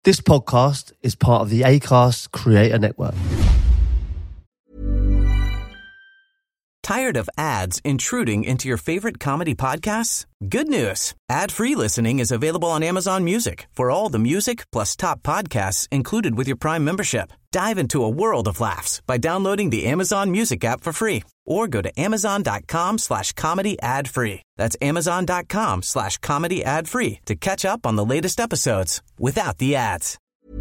This podcast is part of the Acast Creator Network. Tired of ads intruding into your favorite comedy podcasts? Good news. Ad-free listening is available on Amazon Music for all the music plus top podcasts included with your Prime membership. Dive into a world of laughs by downloading the Amazon Music app for free or go to amazon.com/comedy ad-free. That's amazon.com/comedy ad-free to catch up on the latest episodes without the ads.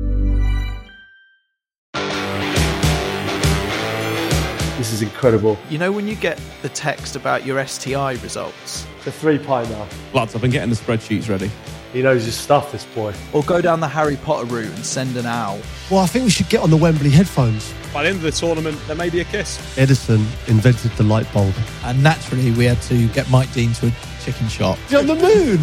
This is incredible. You know when you get the text about your STI results? The 3-pie now. Lads, I've been getting the spreadsheets ready. He knows his stuff, this boy. Or go down the Harry Potter route and send an owl? Well, I think we should get on the Wembley headphones. By the end of the tournament, there may be a kiss. Edison invented the light bulb. And naturally, we had to get Mike Dean to a chicken shop. You're on the moon!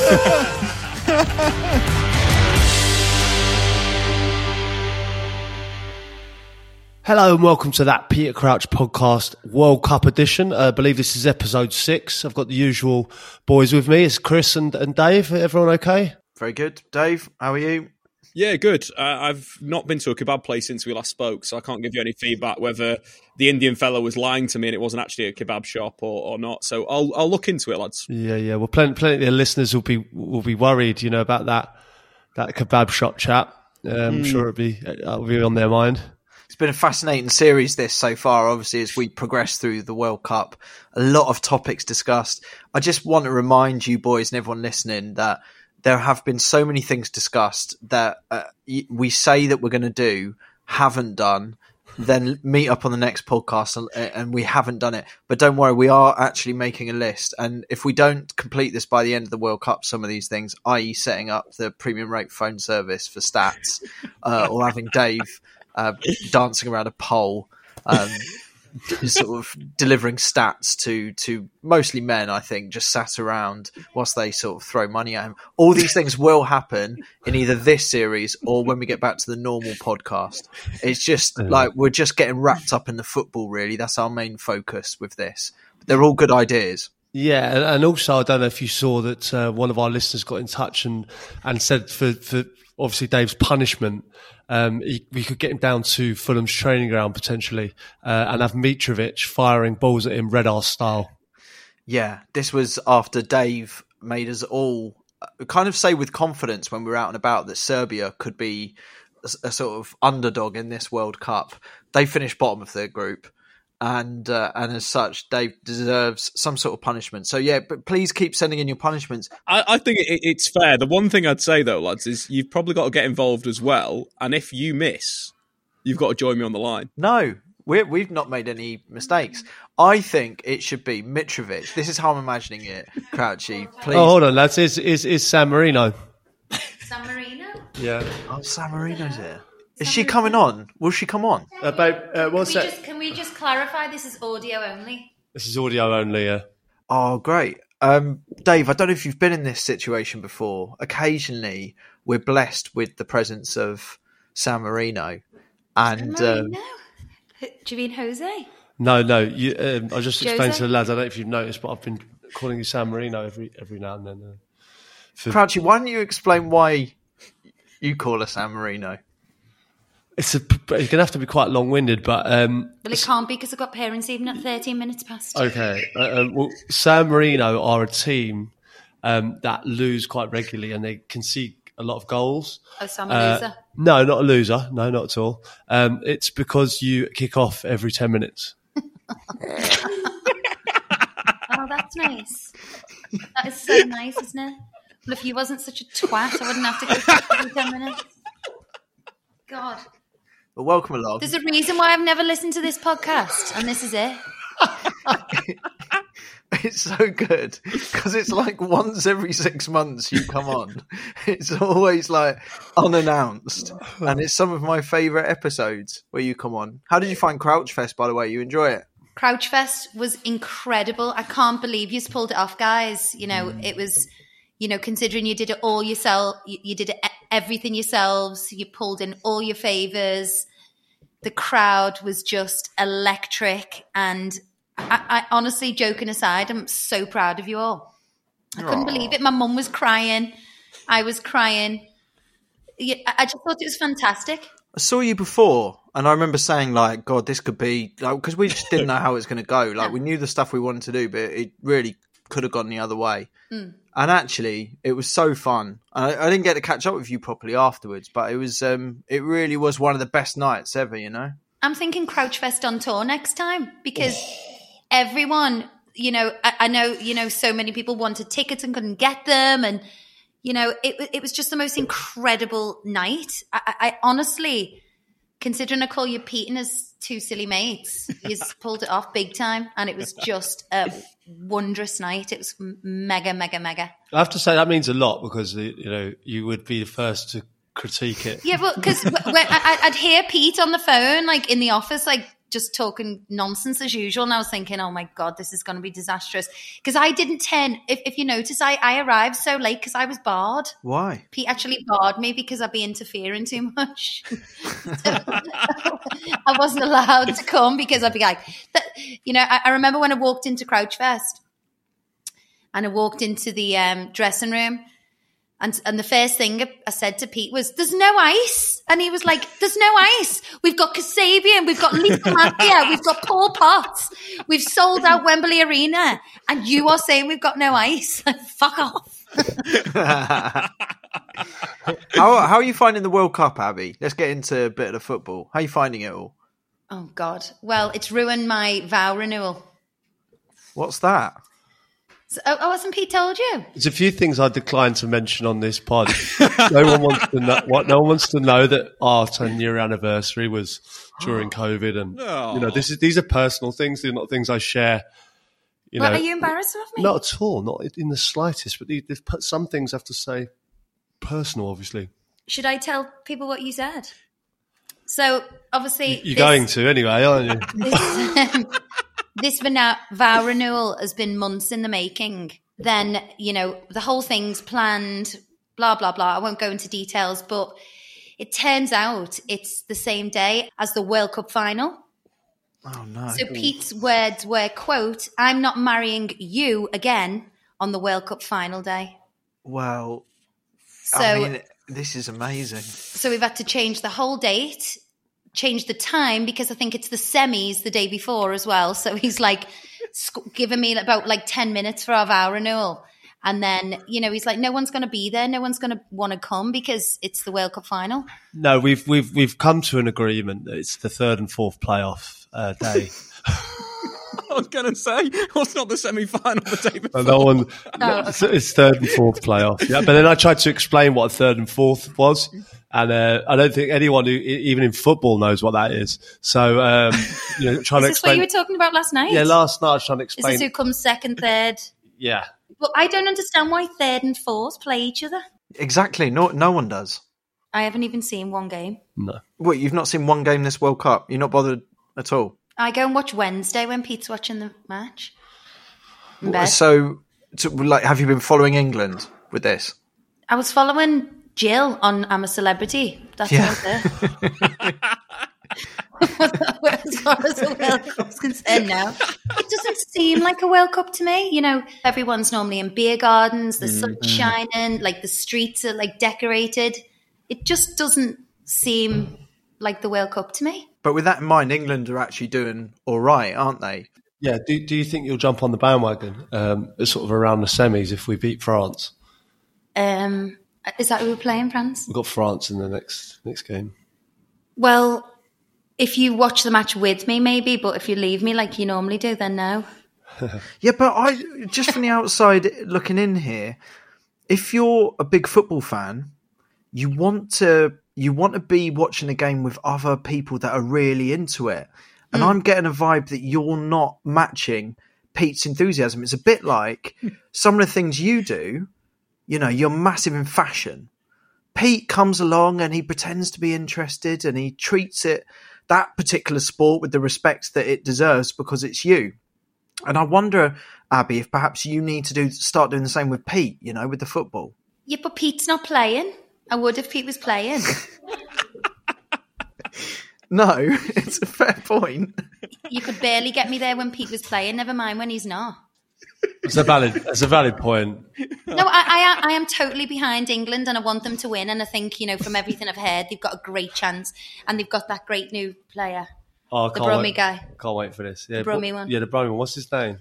Hello and welcome to that Peter Crouch podcast World Cup edition. I believe this is episode 6. I've got the usual boys with me. It's Chris and Dave. Everyone okay? Very good. Dave, how are you? Yeah, good. I've not been to a kebab place since we last spoke, so I can't give you any feedback whether the Indian fellow was lying to me and it wasn't actually a kebab shop or not. So I'll look into it, lads. Yeah. Well, plenty of listeners will be worried, about that kebab shop chat. I'm sure it'll be on their mind. It's been a fascinating series this so far, obviously, as we progress through the World Cup. A lot of topics discussed. I just want to remind you boys and everyone listening that there have been so many things discussed that we say that we're going to do, haven't done, then meet up on the next podcast and we haven't done it. But don't worry, we are actually making a list. And if we don't complete this by the end of the World Cup, some of these things, i.e. setting up the premium rate phone service for stats or having Dave dancing around a pole, sort of delivering stats to mostly men, I think, just sat around whilst they sort of throw money at him. All these things will happen in either this series or when we get back to the normal podcast. It's just like we're just getting wrapped up in the football, really. That's our main focus with this. They're all good ideas. Yeah, and also I don't know if you saw that one of our listeners got in touch and said for obviously Dave's punishment, we could get him down to Fulham's training ground potentially and have Mitrovic firing balls at him Red Arse style. Yeah, this was after Dave made us all kind of say with confidence when we were out and about that Serbia could be a sort of underdog in this World Cup. They finished bottom of their group. And as such, Dave deserves some sort of punishment. So, yeah, but please keep sending in your punishments. I think it's fair. The one thing I'd say, though, lads, is you've probably got to get involved as well. And if you miss, you've got to join me on the line. No, we've not made any mistakes. I think it should be Mitrovic. This is how I'm imagining it, Crouchy. Please. Oh, hold on, lads. Is San Marino. San Marino? Yeah. Oh, San Marino's here. Is she coming on? Will she come on? Can we just clarify this is audio only? This is audio only, yeah. Oh, great. Dave, I don't know if you've been in this situation before. Occasionally, we're blessed with the presence of San Marino. And, Do you mean Jose? No. I just explained to the lads, I don't know if you've noticed, but I've been calling you San Marino every now and then. Crouchy, why don't you explain why you call her San Marino? It's going to have to be quite long-winded, but... well, it can't be because I've got parents even at 13 minutes past. Okay. Well, San Marino are a team that lose quite regularly and they concede a lot of goals. Oh, so I'm a loser? No, not a loser. No, not at all. It's because you kick off every 10 minutes. Oh, that's nice. That is so nice, isn't it? Well, if you wasn't such a twat, I wouldn't have to kick off every 10 minutes. God. Well, welcome along. There's a reason why I've never listened to this podcast, and this is it. It's so good because it's like once every 6 months you come on. It's always like unannounced, and it's some of my favourite episodes where you come on. How did you find Crouch Fest, by the way? You enjoy it? Crouch Fest was incredible. I can't believe you pulled it off, guys. It was, considering you did it all yourself, you did everything yourselves. You pulled in all your favours. The crowd was just electric, and I honestly, joking aside, I'm so proud of you all. I couldn't believe it. My mum was crying. I was crying. I just thought it was fantastic. I saw you before, and I remember saying, like, God, this could be... Because we just didn't know how it was going to go. Like, we knew the stuff we wanted to do, but it really could have gone the other way. And actually, it was so fun. I didn't get to catch up with you properly afterwards, but it was it really was one of the best nights ever, you know? I'm thinking Crouchfest on tour next time, because everyone, you know, I know, you know, so many people wanted tickets and couldn't get them, and you know, it was just the most incredible night. I honestly, considering I call you Pete and his two silly mates, he's pulled it off big time, and it was just a wondrous night. It was mega, mega, mega. I have to say that means a lot, because you know, you would be the first to critique it. Yeah, but because I'd hear Pete on the phone, like in the office, like just talking nonsense as usual, and I was thinking, oh my God, this is going to be disastrous. Because I didn't if you notice, I arrived so late because I was barred. Why? Pete actually barred me because I'd be interfering too much. I wasn't allowed to come because I'd be like, you know, I remember when I walked into Crouchfest and I walked into the dressing room, and the first thing I said to Pete was, there's no ice. And he was like, there's no ice. We've got Kasabian, we've got Lisa Matthia, we've got Paul Potts. We've sold out Wembley Arena. And you are saying we've got no ice. Fuck off. How are you finding the World Cup, Abby? Let's get into a bit of the football. How are you finding it all? Oh, God. Well, it's ruined my vow renewal. What's that? So, hasn't Pete told you? There's a few things I declined to mention on this pod. No one wants to know. No one wants to know that our 10-year anniversary was during COVID, and you know, these are personal things. They're not things I share. You know, are you embarrassed of me? Not at all, not in the slightest. But some things I have to say personal, obviously. Should I tell people what you said? So obviously, you're going to anyway, aren't you? This vow renewal has been months in the making. Then, you know, the whole thing's planned, blah, blah, blah. I won't go into details, but it turns out it's the same day as the World Cup final. Oh, no. So Pete's words were, quote, I'm not marrying you again on the World Cup final day. Well, so, I mean, this is amazing. So we've had to change the whole date, change the time, because I think it's the semis the day before as well. So he's like giving me about like 10 minutes for our vow renewal. And then, you know, he's like, no one's going to be there. No one's going to want to come because it's the World Cup final. No, we've come to an agreement that it's the third and fourth playoff day. I was going to say, what's not the semi-final the day before? It's third and fourth playoff. Yeah, but then I tried to explain what a third and fourth was. And I don't think anyone who, even in football, knows what that is. So, you know, trying to explain. Is this what you were talking about last night? Yeah, last night I was trying to explain. Is this who comes second, third? Yeah. But I don't understand why third and fourth play each other. Exactly. No one does. I haven't even seen one game. No. What, you've not seen one game this World Cup? You're not bothered at all? I go and watch Wednesday when Pete's watching the match. So, like, have you been following England with this? I was following Jill on I'm a Celebrity. That's what I'm as far as the World Cup's concerned now. It doesn't seem like a World Cup to me. You know, everyone's normally in beer gardens, the sun's shining, like the streets are like decorated. It just doesn't seem like the World Cup to me. But with that in mind, England are actually doing all right, aren't they? Yeah. Do you think you'll jump on the bandwagon sort of around the semis if we beat France? Is that who we're playing, France? We've got France in the next game. Well, if you watch the match with me, maybe, but if you leave me like you normally do, then no. Yeah, but I just from the outside looking in here, if you're a big football fan, you want to be watching a game with other people that are really into it. And I'm getting a vibe that you're not matching Pete's enthusiasm. It's a bit like some of the things you do. You know, you're massive in fashion. Pete comes along and he pretends to be interested and he treats that particular sport with the respect that it deserves because it's you. And I wonder, Abby, if perhaps you need to start doing the same with Pete, you know, with the football. Yeah, but Pete's not playing. I would if Pete was playing. No, it's a fair point. You could barely get me there when Pete was playing, never mind when he's not. It's a valid point. No, I am totally behind England, and I want them to win. And I think, from everything I've heard, they've got a great chance, and they've got that great new player, Oh, the Brummy guy. Can't wait for this. Yeah, The Brummy one. Yeah, the Brummy one. What's his name?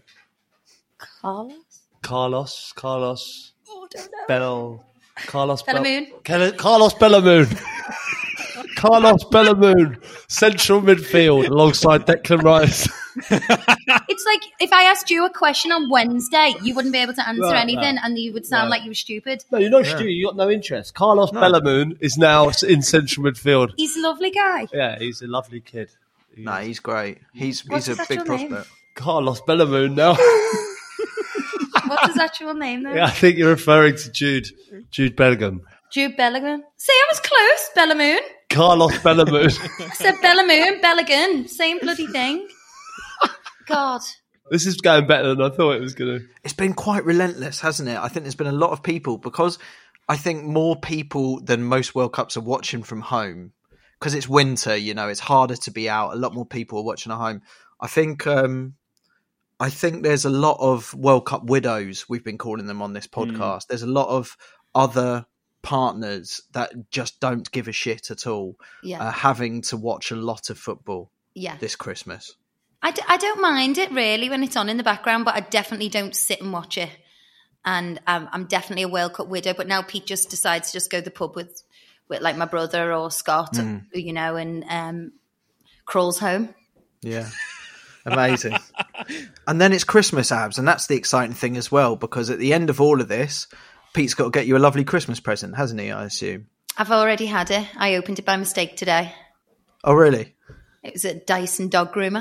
Carlos. Carlos. Oh, don't know. Carlos Bellamoon. Carlos Bellamoon. Carlos Bellamoon, central midfield alongside Declan Rice. It's like if I asked you a question on Wednesday, you wouldn't be able to answer anything, and you would sound like you were stupid. No, you're not stupid. You got no interest. Carlos Bellamoon is now in central midfield. He's a lovely guy. Yeah, he's a lovely kid. He's great. He's What's a his big actual name? prospect. Carlos Bellamoon now. What's his actual name, though? Yeah, I think you're referring to Jude Bellingham. Jude Bellingham. See, I was close. Bellamoon. Carlos Bellamoon. I said Bellamoon, Bellingham. Same bloody thing. God. This is going better than I thought it was going to. It's been quite relentless, hasn't it? I think there's been a lot of people, because I think more people than most World Cups are watching from home, because it's winter, it's harder to be out. A lot more people are watching at home. I think there's a lot of World Cup widows, we've been calling them on this podcast. There's a lot of other partners that just don't give a shit at all, having to watch a lot of football this Christmas. I don't mind it really when it's on in the background, but I definitely don't sit and watch it. And I'm definitely a World Cup widow. But now Pete just decides to just go to the pub with like my brother or Scott, and crawls home. Yeah. Amazing. And then it's Christmas, Abs, and that's the exciting thing as well, because at the end of all of this, Pete's got to get you a lovely Christmas present, hasn't he, I assume? I've already had it. I opened it by mistake today. Oh, really? It was a Dyson dog groomer.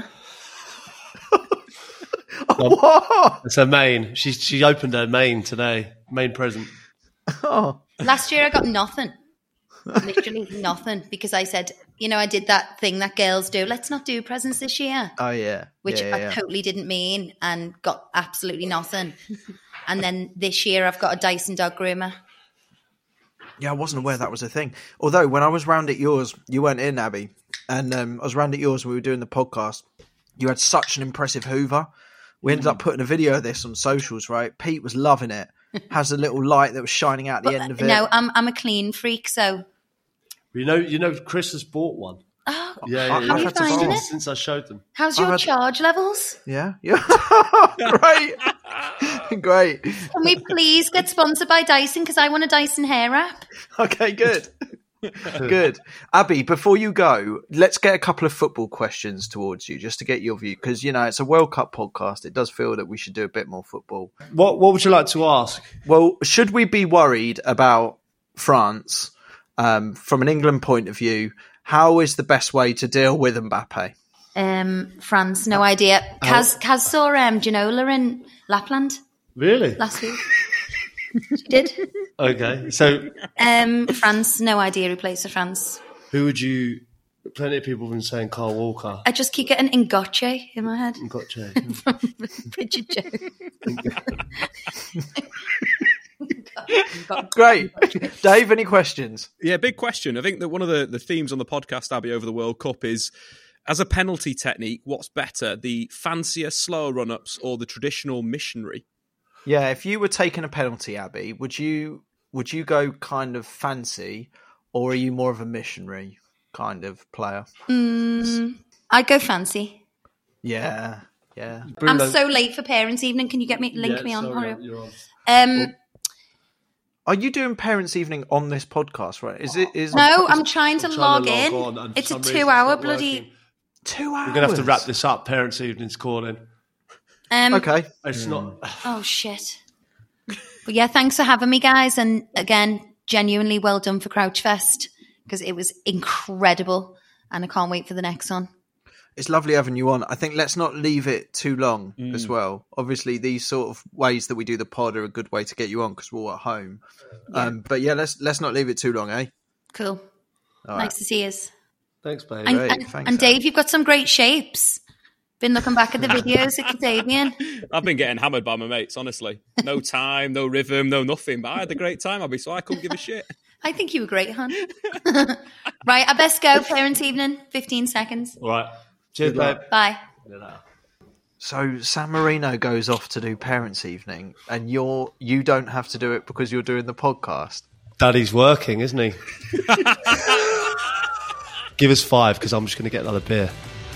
What? It's her main. She opened her main today. Main present. Oh. Last year I got nothing. Literally nothing. Because I said, I did that thing that girls do. Let's not do presents this year. Oh, yeah. Which I totally didn't mean, and got absolutely nothing. And then this year I've got a Dyson dog groomer. Yeah, I wasn't aware that was a thing. Although when I was round at yours, you weren't in, Abby, and I was round at yours when we were doing the podcast. You had such an impressive Hoover. We ended up putting a video of this on socials, right? Pete was loving it. Has a little light that was shining out the end of it. No, I'm a clean freak, so... Chris has bought one. Oh, Yeah. How are you finding it? Since I showed them. How's your charge levels? Yeah. Great. Great. Can we please get sponsored by Dyson? Because I want a Dyson hair wrap. Okay, good. Good. Abby, before you go, let's get a couple of football questions towards you, just to get your view, because, it's a World Cup podcast. It does feel that we should do a bit more football. What would you like to ask? Well, should we be worried about France from an England point of view? How is the best way to deal with Mbappe? France, no idea. Kaz saw Ginola in Lapland Really? last week. She did. Okay. So France, no idea who plays for France. who would you... Plenty of people have been saying Kyle Walker. I just keep getting Ngotche in my head. Gotcha. From Bridget Jones. Great. Dave, any questions? Yeah, big question. I think that one of the themes on the podcast, Abby, over the World Cup is, as a penalty technique, what's better, the fancier, slower run-ups or the traditional missionary? Yeah, if you were taking a penalty, Abby, would you go kind of fancy, or are you more of a missionary kind of player? I'd go fancy. Yeah. I'm so late for parents' evening. Can you link me on? Sorry, Hurry you're up. on. Are you doing parents' evening on this podcast? Right? No, I'm trying to log on, in. and It's for a some reason 2-hour it's not bloody. working. 2 hours. We're going to have to wrap this up. Parents' evening's calling. Okay. It's not... Oh shit. But yeah, thanks for having me, guys. And again, genuinely well done for Crouchfest, because it was incredible, and I can't wait for the next one. It's lovely having you on. I think let's not leave it too long as well. Obviously, these sort of ways that we do the pod are a good way to get you on because we're all at home. Yeah. But yeah, let's not leave it too long, eh? Cool. All Nice to see you. Thanks, babe. And Dave, you've got some great shapes. Been looking back at the videos at Canadian. I've been getting hammered by my mates, honestly. No time, no rhythm, no nothing. But I had a great time, Abby, so I couldn't give a shit. I think you were great, hon. Right, I best go. Parents' evening, 15 seconds. All right. Cheers, babe. Bye. So San Marino goes off to do parents' evening, and you don't have to do it because you're doing the podcast. Daddy's working, isn't he? Give us 5 because I'm just going to get another beer.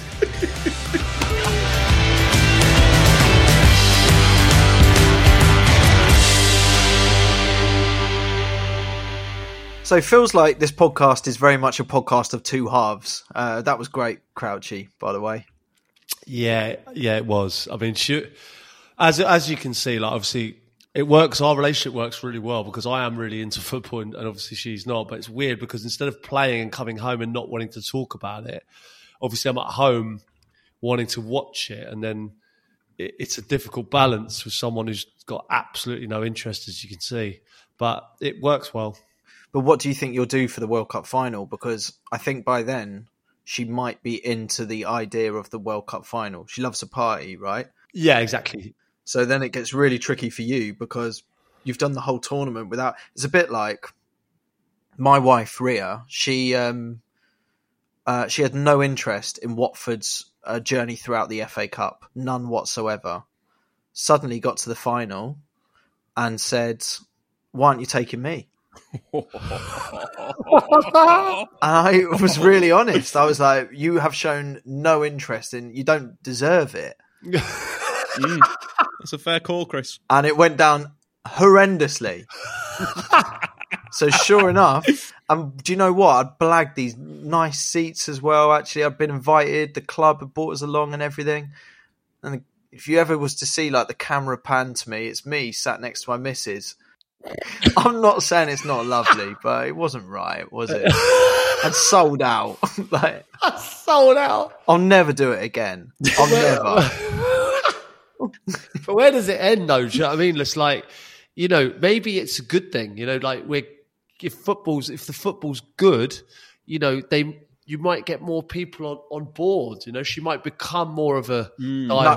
So it feels like this podcast is very much a podcast of two halves. That was great, Crouchy, by the way. Yeah, it was. I mean, as you can see, like obviously it works. Our relationship works really well because I am really into football and obviously she's not. But it's weird because instead of playing and coming home and not wanting to talk about it, obviously I'm at home wanting to watch it, and then it's a difficult balance with someone who's got absolutely no interest, as you can see. But it works well. But what do you think you'll do for the World Cup final? Because I think by then she might be into the idea of the World Cup final. She loves a party, right? Yeah, exactly. So then it gets really tricky for you because you've done the whole tournament without... It's a bit like my wife, Ria. She had no interest in Watford's journey throughout the FA Cup. None whatsoever. Suddenly got to the final and said, why aren't you taking me? And I was really honest. I was like, you have shown no interest in, you don't deserve it. That's a fair call, Chris. And it went down horrendously. So sure enough, do you know what? I'd blagged these nice seats as well. Actually, I'd been invited. The club had brought us along and everything. And if you ever was to see like the camera pan to me, it's me sat next to my missus. I'm not saying it's not lovely, but it wasn't right, was it? And sold out. Like, Sold out. I'll never do it again. I'll never. But where does it end, though? Do you know what I mean? It's like, you know, maybe it's a good thing. You know, like if the football's good, you know, you might get more people on board. You know, she might become more of a. No.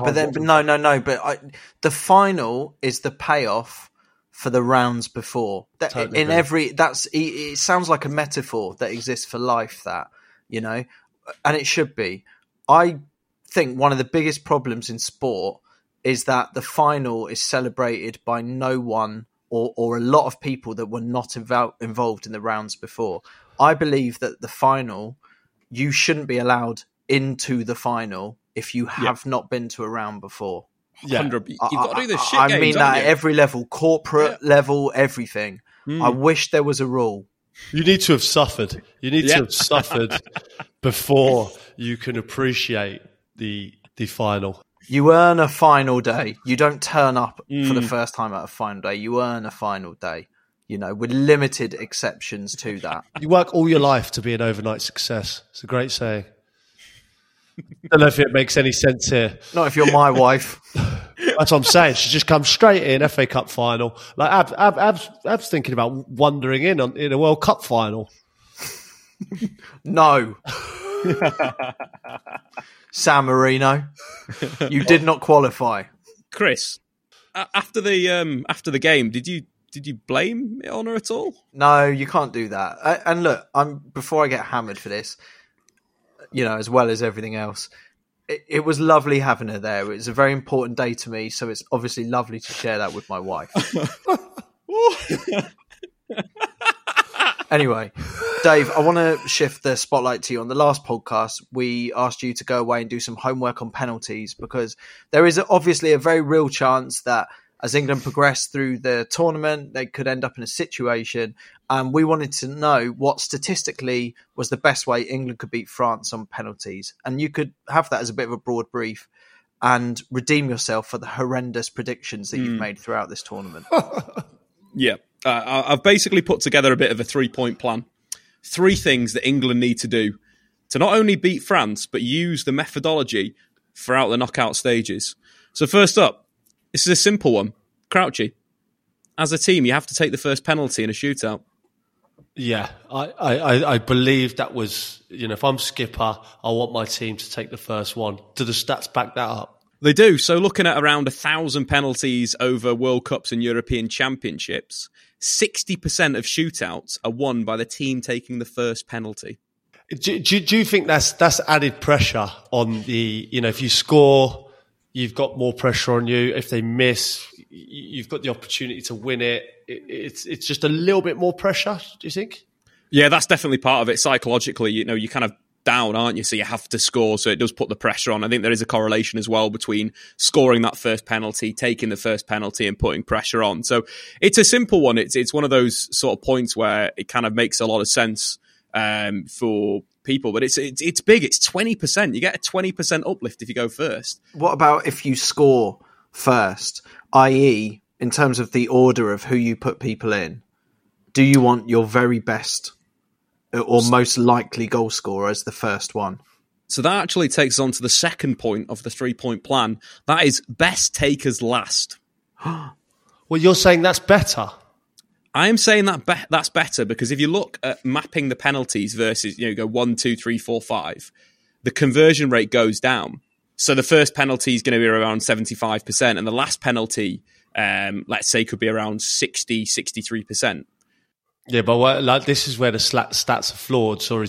The final is the payoff for the rounds before. It sounds like a metaphor that exists for life, that, you know, and it should be. I think one of the biggest problems in sport is that the final is celebrated by no one or a lot of people that were not involved in the rounds before. I believe that the final, you shouldn't be allowed into the final if you have not been to a round before. Yeah. You've got to do the shit I games, mean that at you? every level, corporate level, everything. I wish there was a rule. You need to have suffered. You need to have suffered before you can appreciate the final. You earn a final day. You don't turn up for the first time at a final day. You earn a final day, you know, with limited exceptions to that. You work all your life to be an overnight success. It's a great saying. I don't know if it makes any sense here. Not if you're my wife. That's what I'm saying. She just comes straight in, FA Cup final. Like Ab's thinking about wandering in a World Cup final. No. San Marino, you did not qualify. Chris, after the game, did you blame it on her at all? No, you can't do that. And look, before I get hammered for this, you know, as well as everything else, it was lovely having her there. It was a very important day to me, so it's obviously lovely to share that with my wife. Anyway, Dave, I want to shift the spotlight to you. On the last podcast, we asked you to go away and do some homework on penalties because there is obviously a very real chance that as England progress through the tournament, they could end up in a situation. And we wanted to know what statistically was the best way England could beat France on penalties. And you could have that as a bit of a broad brief and redeem yourself for the horrendous predictions that you've made throughout this tournament. Yeah. I've basically put together a bit of a 3-point plan. 3 things that England need to do to not only beat France, but use the methodology throughout the knockout stages. So first up, this is a simple one. Crouchy, as a team, you have to take the first penalty in a shootout. Yeah, I believe that was, you know, if I'm skipper, I want my team to take the first one. Do the stats back that up? They do. So looking at around 1,000 penalties over World Cups and European Championships, 60% of shootouts are won by the team taking the first penalty. Do you think that's added pressure on the, you know, if you score you've got more pressure on you. If they miss, you've got the opportunity to win it. It's just a little bit more pressure, do you think? Yeah, that's definitely part of it. Psychologically, you're kind of down, aren't you? So you have to score. So it does put the pressure on. I think there is a correlation as well between scoring that first penalty, taking the first penalty, and putting pressure on. So it's a simple one. It's one of those sort of points where it kind of makes a lot of sense for people, but it's big. It's 20%. You get a 20% uplift if you go first. What about if you score first, i.e., in terms of the order of who you put people in? Do you want your very best or most likely goal scorer as the first one? So that actually takes us on to the second point of the 3-point plan. That is best takers last. Well, you're saying that's better. I am saying that that's better because if you look at mapping the penalties versus, you go 1, 2, 3, 4, 5, the conversion rate goes down. So the first penalty is going to be around 75%, and the last penalty, let's say, could be around 60, 63%. Yeah, but this is where the stats are flawed. Sorry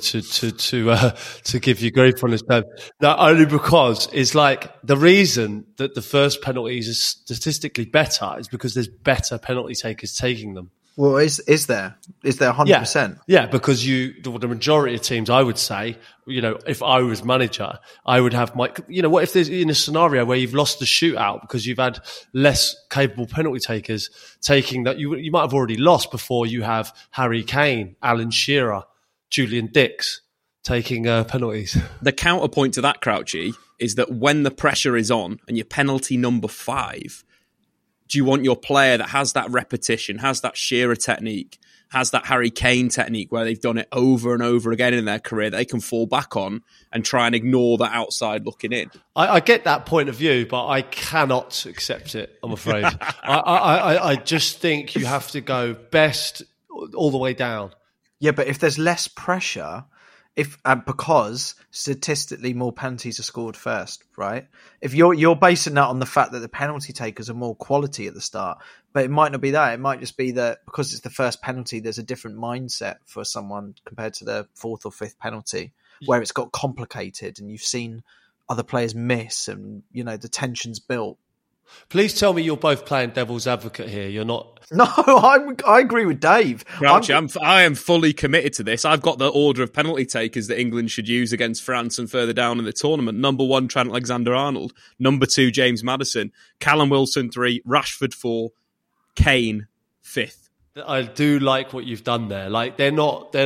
to give you grief on this. No, only because it's like the reason that the first penalties are statistically better is because there's better penalty takers taking them. Well, is there 100%? Yeah, because the majority of teams, I would say, if I was manager, I would have what if there's in a scenario where you've lost the shootout because you've had less capable penalty takers taking that you might have already lost before you have Harry Kane, Alan Shearer, Julian Dix taking penalties. The counterpoint to that, Crouchy, is that when the pressure is on and your penalty number 5, do you want your player that has that repetition, has that Shearer technique, has that Harry Kane technique where they've done it over and over again in their career that they can fall back on and try and ignore the outside looking in? I get that point of view, but I cannot accept it, I'm afraid. I just think you have to go best all the way down. Yeah, but if there's less pressure, because statistically more penalties are scored first, right? If you're basing that on the fact that the penalty takers are more quality at the start, but it might not be that. It might just be that because it's the first penalty, there's a different mindset for someone compared to the 4th or 5th penalty, where it's got complicated and you've seen other players miss and the tension's built. Please tell me you're both playing devil's advocate here. You're not. No, I agree with Dave. I am fully committed to this. I've got the order of penalty takers that England should use against France and further down in the tournament. Number 1, Trent Alexander-Arnold. Number 2, James Maddison. Callum Wilson 3, Rashford 4, Kane 5th. I do like what you've done there. Like they're not.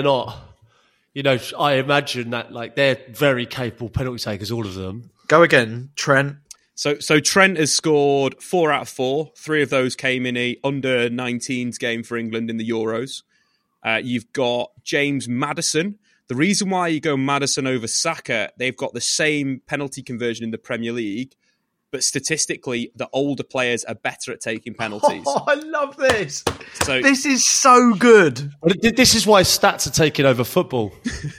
I imagine that they're very capable penalty takers, all of them. Go again, Trent. So Trent has scored 4 out of 4. 3 of those came in a under-19s game for England in the Euros. You've got James Maddison. The reason why you go Maddison over Saka, they've got the same penalty conversion in the Premier League, but statistically, the older players are better at taking penalties. Oh, I love this. So, this is so good. This is why stats are taking over football.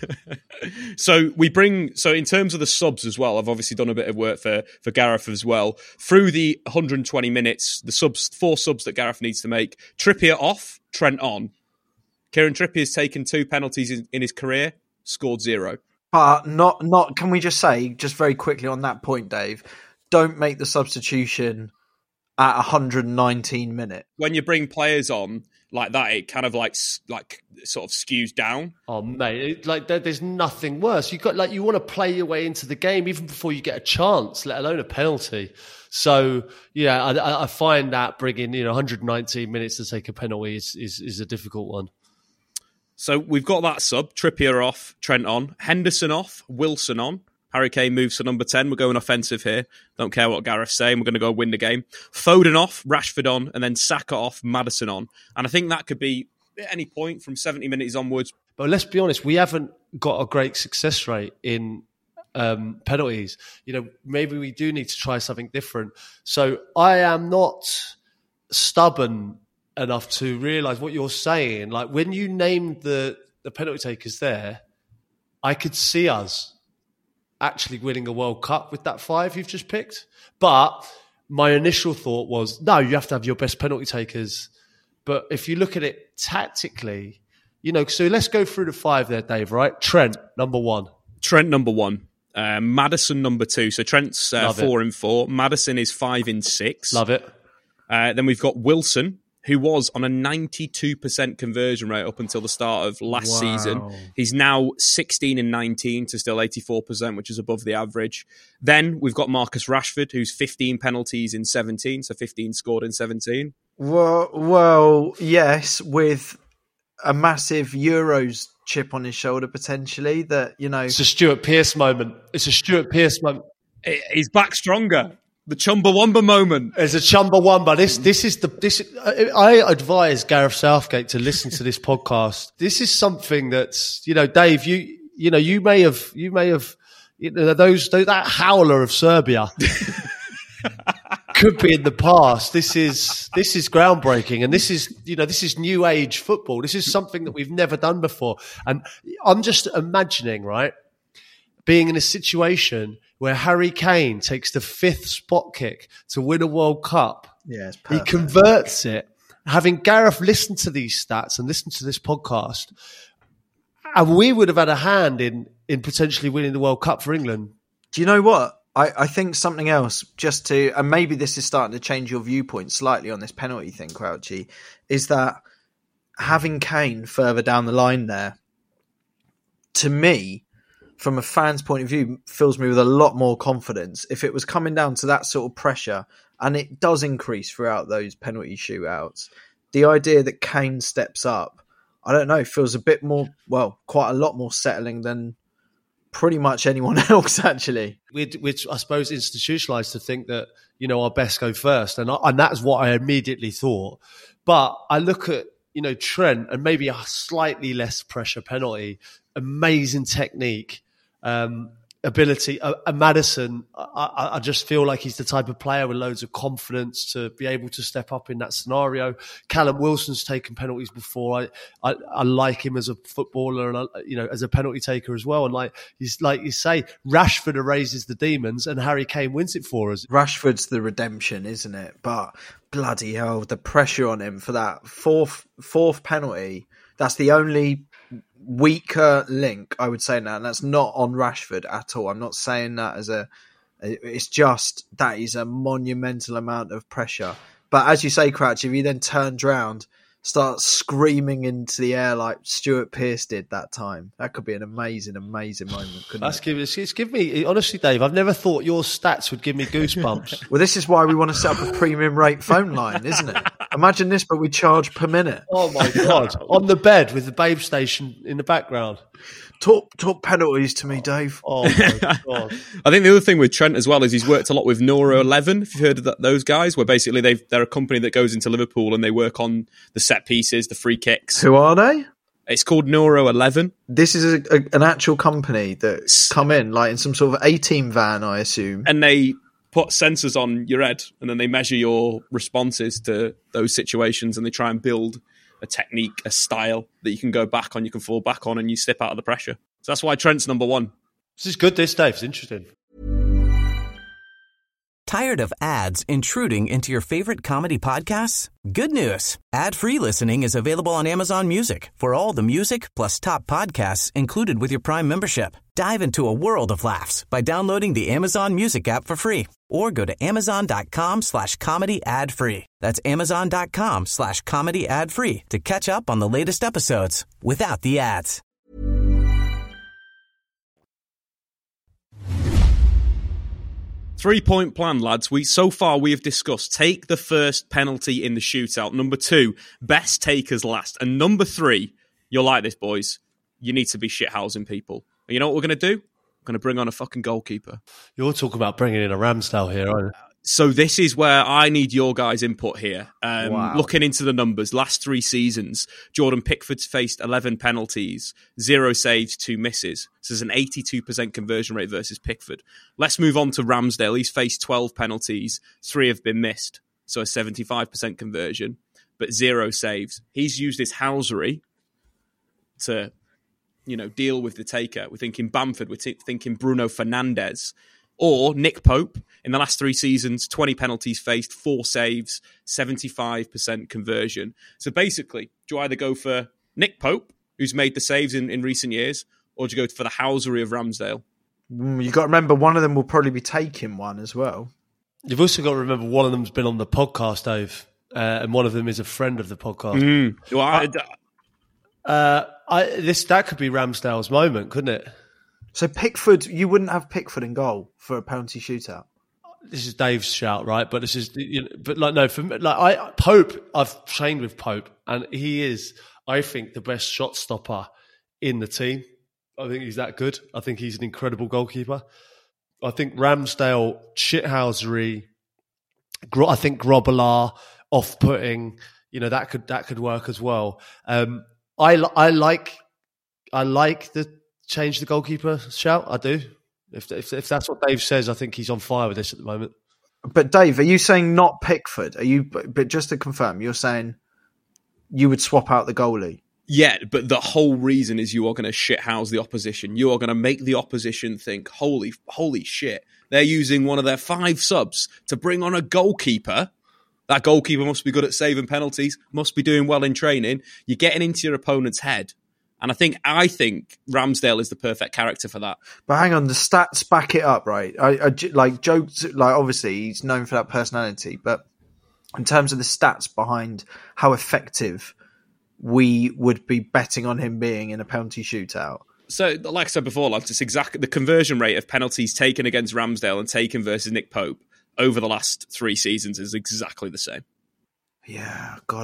So in terms of the subs as well, I've obviously done a bit of work for Gareth as well. Through the 120 minutes, the 4 subs that Gareth needs to make: Trippier off, Trent on. Kieran Trippier's taken 2 penalties in his career, scored 0. But not. Can we just say, just very quickly on that point, Dave, don't make the substitution at 119 minutes. When you bring players on like that, it kind of like sort of skews down. Oh mate, there's nothing worse. You want to play your way into the game even before you get a chance, let alone a penalty. So yeah, I find that bringing 119 minutes to take a penalty is a difficult one. So we've got that sub: Trippier off, Trent on, Henderson off, Wilson on. Harry Kane moves to number 10. We're going offensive here. Don't care what Gareth's saying. We're going to go win the game. Foden off, Rashford on, and then Saka off, Maddison on. And I think that could be at any point from 70 minutes onwards. But let's be honest, we haven't got a great success rate in penalties. Maybe we do need to try something different. So I am not stubborn enough to realise what you're saying. Like when you named the penalty takers there, I could see us actually winning a World Cup with that 5 you've just picked. But my initial thought was, no, you have to have your best penalty takers. But if you look at it tactically, so let's go through the 5 there, Dave, right? Trent, number 1. Trent, number 1. Maddison number 2. So Trent's 4 in 4. Maddison is 5 in 6. Love it. Then we've got Wilson, who was on a 92% conversion rate up until the start of last season. He's now 16 in 19 to still 84%, which is above the average. Then we've got Marcus Rashford, who's 15 penalties in 17, so 15 scored in 17. Well, yes, with a massive Euros chip on his shoulder potentially. That it's a Stuart Pearce moment. He's back stronger. The Chumbawamba moment. It's a Chumbawamba. I advise Gareth Southgate to listen to this podcast. This is something that's, Dave, you may have that howler of Serbia could be in the past. This is groundbreaking, and this is new age football. This is something that we've never done before. And I'm just imagining, right, being in a situation where Harry Kane takes the 5th spot kick to win a World Cup. Yeah, it's perfect. He converts it. Having Gareth listen to these stats and listen to this podcast, and we would have had a hand in potentially winning the World Cup for England. Do you know what? I think something else, and maybe this is starting to change your viewpoint slightly on this penalty thing, Crouchy, is that having Kane further down the line there, to me, from a fan's point of view, fills me with a lot more confidence. If it was coming down to that sort of pressure, and it does increase throughout those penalty shootouts, the idea that Kane steps up, I don't know, feels a bit more, quite a lot more settling than pretty much anyone else, actually. Which I suppose institutionalised to think that, our best go first. And that's what I immediately thought. But I look at, Trent and maybe a slightly less pressure penalty, amazing technique, ability. Maddison, I just feel like he's the type of player with loads of confidence to be able to step up in that scenario. Callum Wilson's taken penalties before. I like him as a footballer and as a penalty taker as well. And like you say, Rashford erases the demons and Harry Kane wins it for us. Rashford's the redemption, isn't it? But bloody hell, the pressure on him for that fourth penalty. That's the only weaker link, I would say now, and that's not on Rashford at all. I'm not saying that it's just that is a monumental amount of pressure. But as you say, Crouch, if he then turned round, starts screaming into the air like Stuart Pearce did that time, that could be an amazing moment, couldn't it? It's give me, honestly, Dave, I've never thought your stats would give me goosebumps. Well, this is why we want to set up a premium rate phone line, isn't it? Imagine this, but we charge per minute. Oh my God. On the bed with the Babe Station in the background. Talk penalties to me, Dave. Oh my God. I think the other thing with Trent as well is he's worked a lot with Neuro 11, if you've heard of those guys, where basically they're a company that goes into Liverpool and they work on the set pieces, the free kicks. Who are they? It's called Neuro 11. This is an actual company that's come in, like in some sort of A-team van, I assume. And they put sensors on your head and then they measure your responses to those situations and they try and build a technique, a style that you can go back on, you can fall back on, and you slip out of the pressure. So that's why Trent's number 1. This is good, Dave. It's interesting. Tired of ads intruding into your favorite comedy podcasts? Good news. Ad-free listening is available on Amazon Music for all the music plus top podcasts included with your Prime membership. Dive into a world of laughs by downloading the Amazon Music app for free or go to amazon.com/comedy ad-free. That's amazon.com/comedy ad-free to catch up on the latest episodes without the ads. Three-point plan, lads. So far we have discussed take the first penalty in the shootout. Number 2, best takers last. And number 3, you'll like this, boys, you need to be shithousing people. And you know what we're going to do? We're going to bring on a fucking goalkeeper. You're talking about bringing in a Ramsdale here, aren't you? So this is where I need your guys' input here. Wow. Looking into the numbers, last 3 seasons, Jordan Pickford's faced 11 penalties, 0 saves, 2 misses. So there's an 82% conversion rate versus Pickford. Let's move on to Ramsdale. He's faced 12 penalties, 3 have been missed. So a 75% conversion, but 0 saves. He's used his housery to, deal with the taker. We're thinking Bamford, we're thinking Bruno Fernandes. Or Nick Pope, in the last 3 seasons, 20 penalties faced, 4 saves, 75% conversion. So basically, do you either go for Nick Pope, who's made the saves in recent years, or do you go for the housery of Ramsdale? You got to remember, one of them will probably be taking one as well. You've also got to remember one of them's been on the podcast, Dave, and one of them is a friend of the podcast. That could be Ramsdale's moment, couldn't it? So Pickford, you wouldn't have Pickford in goal for a penalty shootout. This is Dave's shout, right? But this is, for me, Pope. I've trained with Pope, and he is, I think, the best shot stopper in the team. I think he's that good. I think he's an incredible goalkeeper. I think Ramsdale, shithousery. I think Grobbelaar, off-putting. That could work as well. I like the change the goalkeeper shout. I do. If that's what Dave says, I think he's on fire with this at the moment. But Dave, are you saying not Pickford? But just to confirm, you're saying you would swap out the goalie? Yeah, but the whole reason is you are going to shithouse the opposition. You are going to make the opposition think, holy shit, they're using one of their 5 subs to bring on a goalkeeper. That goalkeeper must be good at saving penalties, must be doing well in training. You're getting into your opponent's head. And I think Ramsdale is the perfect character for that. But hang on, the stats back it up, right? I like jokes, like obviously he's known for that personality, but in terms of the stats behind how effective we would be betting on him being in a penalty shootout. So, like I said before, lads, it's exactly the conversion rate of penalties taken against Ramsdale and taken versus Nick Pope over the last 3 seasons is exactly the same. Yeah, God,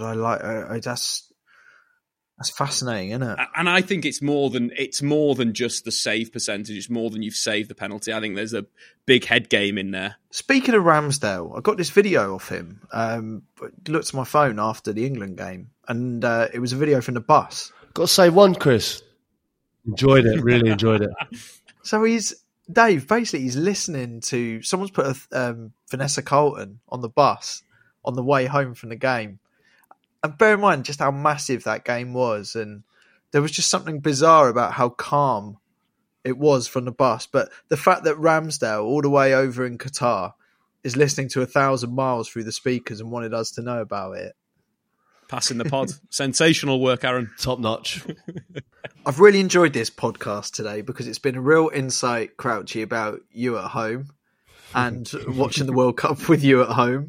that's fascinating, isn't it? And I think it's more than just the save percentage. It's more than you've saved the penalty. I think there's a big head game in there. Speaking of Ramsdale, I got this video of him. Looked at my phone after the England game, and it was a video from the bus. Got to say one, Chris. Enjoyed it. Really enjoyed it. So Dave, basically he's listening to, someone's put Vanessa Carlton on the bus on the way home from the game. And bear in mind just how massive that game was. And there was just something bizarre about how calm it was from the bus. But the fact that Ramsdale, all the way over in Qatar, is listening to 1,000 miles through the speakers and wanted us to know about it. Passing the pod. Sensational work, Aaron. Top notch. I've really enjoyed this podcast today because it's been a real insight, Crouchy, about you at home and watching the World Cup with you at home.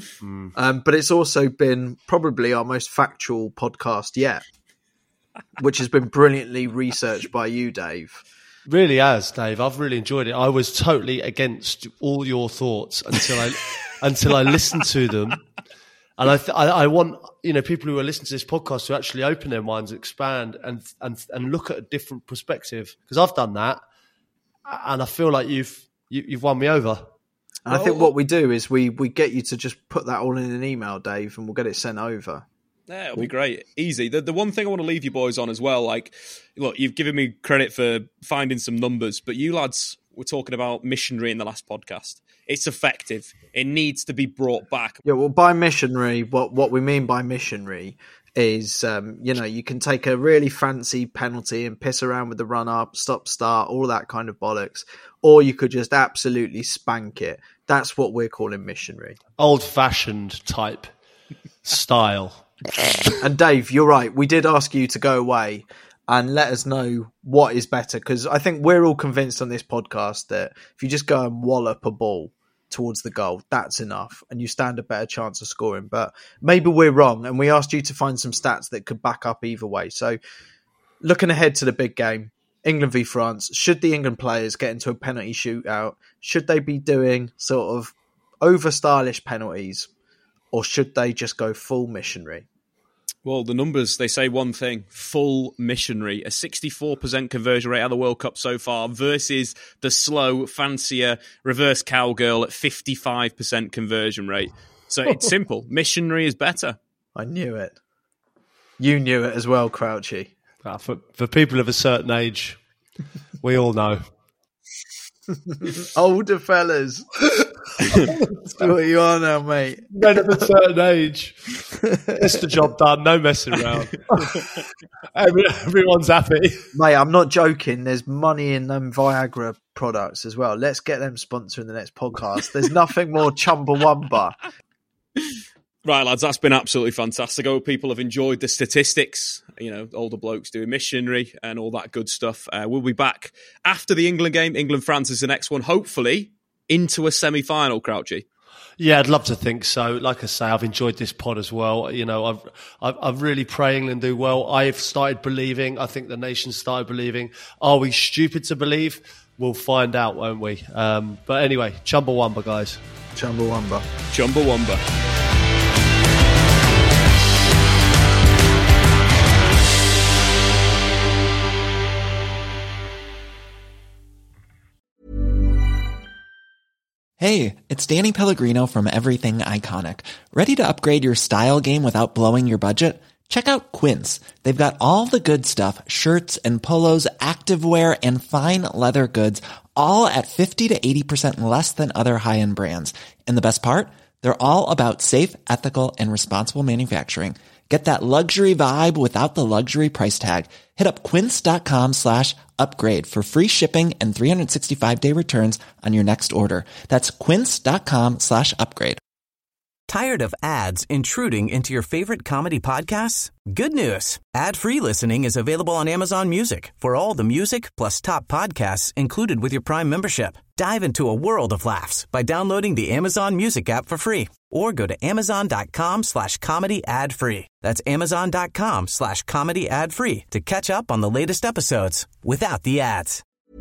But it's also been probably our most factual podcast yet, which has been brilliantly researched by you, Dave. Really has, Dave. I've really enjoyed it. I was totally against all your thoughts until I listened to them. And I want people who are listening to this podcast to actually open their minds, expand, and look at a different perspective. Because I've done that, and I feel like you've won me over. And I think what we do is we get you to just put that all in an email, Dave, and we'll get it sent over. Yeah, it'll be great. Easy. The one thing I want to leave you boys on as well, like, look, you've given me credit for finding some numbers, but you lads were talking about missionary in the last podcast. It's effective. It needs to be brought back. Yeah, well, by missionary, what we mean by missionary is, you can take a really fancy penalty and piss around with the run-up, stop-start, all that kind of bollocks, or you could just absolutely spank it. That's what we're calling missionary. Old-fashioned type style. And Dave, you're right. We did ask you to go away and let us know what is better, because I think we're all convinced on this podcast that if you just go and wallop a ball towards the goal, that's enough and you stand a better chance of scoring. But maybe we're wrong, and we asked you to find some stats that could back up either way. So looking ahead to the big game, England v France, should the England players get into a penalty shootout? Should they be doing sort of over stylish penalties, or should they just go full missionary? Well, the numbers, they say one thing, full missionary. A 64% conversion rate out of the World Cup so far versus the slow, fancier reverse cowgirl at 55% conversion rate. So it's simple. Missionary is better. I knew it. You knew it as well, Crouchy. For people of a certain age, we all know. Older fellas. That's what you are now, mate. Men of a certain age. It's the job done. No messing around. Everyone's happy. Mate, I'm not joking. There's money in them Viagra products as well. Let's get them sponsoring the next podcast. There's nothing more Chumbawamba. Right, lads, that's been absolutely fantastic. I hope people have enjoyed the statistics older blokes doing missionary and all that good stuff. We'll be back after the England game. England-France is the next one, hopefully into a semi-final, Crouchy. Yeah, I'd love to think so. Like I say, I've enjoyed this pod as well. I've really prayed England do well. I've started believing. I think the nation started believing. Are we stupid to believe? We'll find out, won't we? But anyway, Chumbawamba, guys. Chumbawamba. Chumbawamba. Hey, it's Danny Pellegrino from Everything Iconic. Ready to upgrade your style game without blowing your budget? Check out Quince. They've got all the good stuff, shirts and polos, activewear, and fine leather goods, all at 50 to 80% less than other high-end brands. And the best part? They're all about safe, ethical, and responsible manufacturing. Get that luxury vibe without the luxury price tag. Hit up quince.com/upgrade for free shipping and 365-day returns on your next order. That's quince.com/upgrade. Tired of ads intruding into your favorite comedy podcasts? Good news. Ad-free listening is available on Amazon Music for all the music plus top podcasts included with your Prime membership. Dive into a world of laughs by downloading the Amazon Music app for free or go to amazon.com/comedy ad-free. That's amazon.com/comedy ad-free to catch up on the latest episodes without the ads.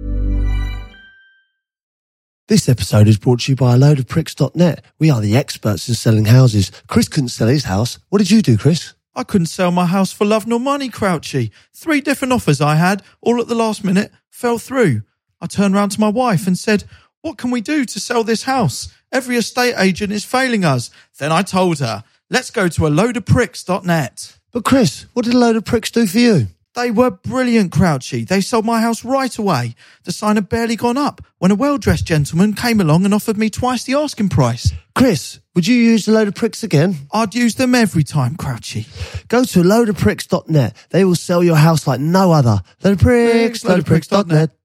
This episode is brought to you by AloadofPricks.net. We are the experts in selling houses. Chris couldn't sell his house. What did you do, Chris? I couldn't sell my house for love nor money, Crouchy. 3 different offers I had, all at the last minute, fell through. I turned round to my wife and said, "What can we do to sell this house? Every estate agent is failing us." Then I told her, "Let's go to AloadofPricks.net. But Chris, what did A Load of Pricks do for you? They were brilliant, Crouchy. They sold my house right away. The sign had barely gone up when a well-dressed gentleman came along and offered me twice the asking price. Chris, would you use A Load of Pricks again? I'd use them every time, Crouchy. Go to AloadofPricks.net. They will sell your house like no other. Loadofpricks.net.